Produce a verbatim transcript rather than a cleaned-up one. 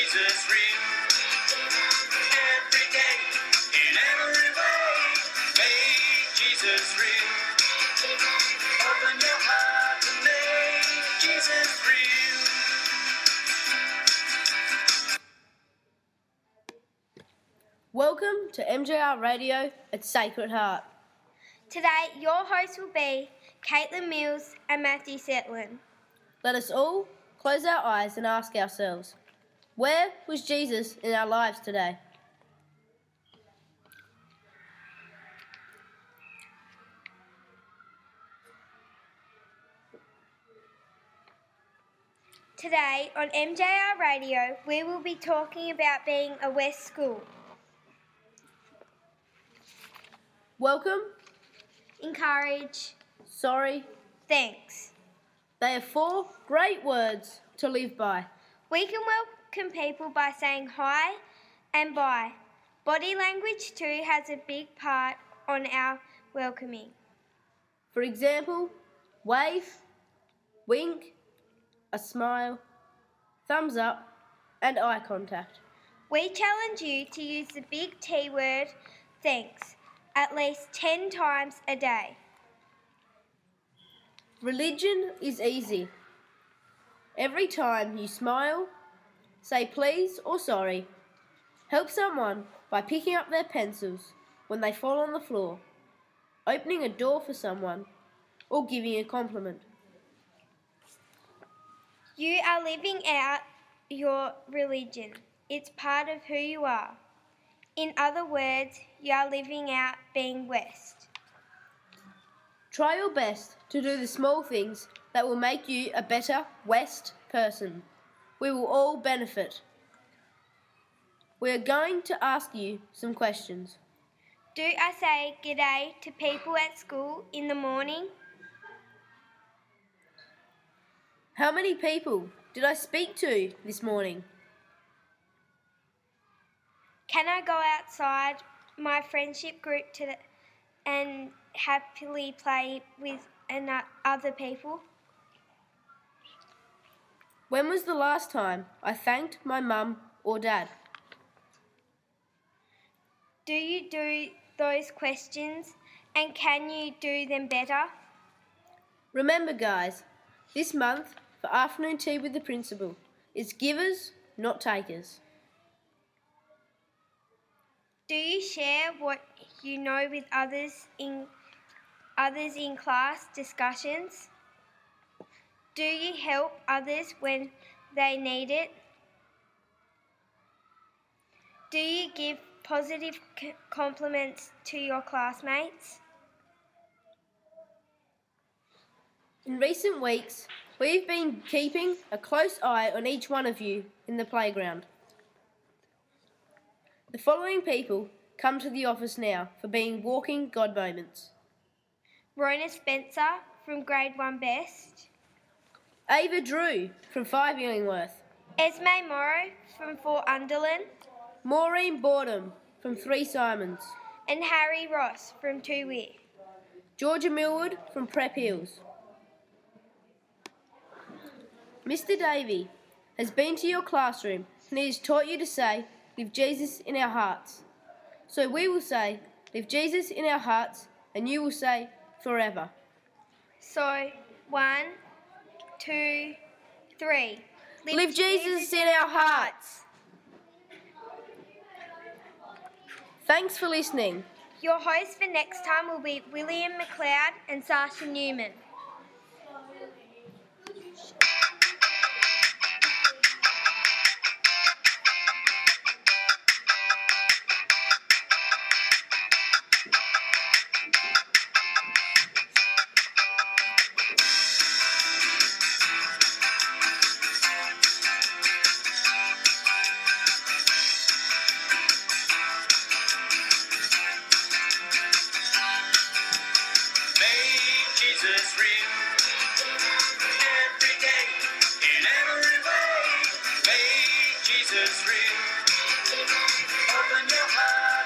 Jesus real. Every day, in every way, make Jesus real. Open your heart and make Jesus real. Welcome to M J R Radio at Sacred Heart. Today, your hosts will be Caitlin Mills and Matthew Setlin. Let us all close our eyes and ask ourselves, where was Jesus in our lives today? Today on M J R Radio, we will be talking about being a West school. Welcome, Encourage, sorry, thanks. they are four great words to live by. We can welcome people by saying hi and bye. Body language too has a big part on our welcoming. For example, wave, wink, a smile, thumbs up, and eye contact. We challenge you to use the big T word, thanks, at least ten times a day. Religion is easy. Every time you smile, say please or sorry, help someone by picking up their pencils when they fall on the floor, opening a door for someone, or giving a compliment. You are living out your religion. It's part of who you are. In other words, you are living out being West. Try your best to do the small things that will make you a better West person. We will all benefit. We are going to ask you some questions. Do I say g'day to people at school in the morning? How many people did I speak to this morning? Can I go outside my friendship group to the, and happily play with ano- other people? When was the last time I thanked my mum or dad? Do you do those questions and can you do them better? Remember guys, this month for afternoon tea with the principal is givers, not takers. Do you share what you know with others in others in class discussions? Do you help others when they need it? Do you give positive c- compliments to your classmates? In recent weeks, we've been keeping a close eye on each one of you in the playground. The following people come to the office now for being walking God moments. Rona Spencer from Grade one Best. Ava Drew from five Illingworth. Esme Morrow from four Underland. Maureen Boredom from three Simons. And Harry Ross from two Weir. Georgia Millwood from Prep Hills. Mister Davey has been to your classroom and he has taught you to say, live Jesus in our hearts. So we will say, live Jesus in our hearts, and you will say, forever. So, one, two, three. Live, live Jesus in our hearts. Thanks for listening. Your hosts for next time will be William McLeod and Sasha Newman. Jesus real. Every day, in every way, make Jesus real. Open your heart.